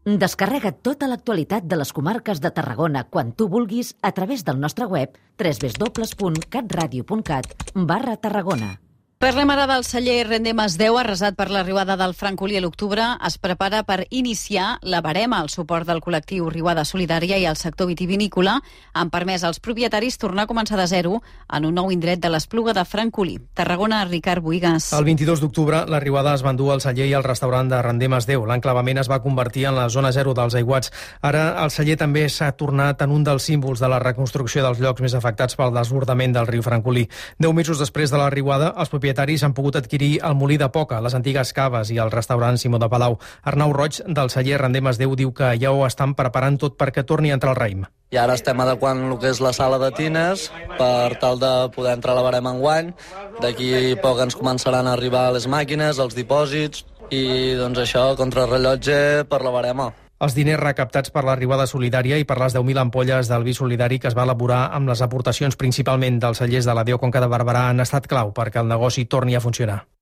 Descarrega tota l'actualitat de les comarques de Tarragona quan tu vulguis a través del nostre web www.catradio.cat/Tarragona. Parlem ara del celler Rendemas 10, arrasat per l'arribada del francolí a l'octubre. Es prepara per iniciar la barema. El suport del col·lectiu Riuada Solidària i el sector vitivinícola han permès als propietaris tornar a començar de zero en un nou indret de l'Espluga de Francolí. Tarragona, Ricard Boigas. El 22 d'octubre, la riuada es va endur al celler i al restaurant de Rendemas 10. L'enclavament es va convertir en la zona zero dels aiguats. Ara, el celler també s'ha tornat en un dels símbols de la reconstrucció dels llocs més afectats pel desbordament del riu Francolí. 10 mesos després de la riuada, els propietaris han pogut adquirir el molí de Poca, les antigues caves i el restaurant Simó de Palau. Arnau Roig, del celler Rendemas 10, diu que ja ho estan preparant tot perquè torni a entrar al raïm. I ara estem adequant el que és la sala de tines per tal de poder entrar a la barema enguany. D'aquí poc ens començaran a arribar les màquines, els dipòsits i doncs això, contrarrellotge per la barema. Els diners recaptats per la Riuada Solidària i per les 10.000 ampolles del vi solidari que es va elaborar amb les aportacions principalment dels cellers de la Déu Conca de Barberà han estat clau perquè el negoci torni a funcionar.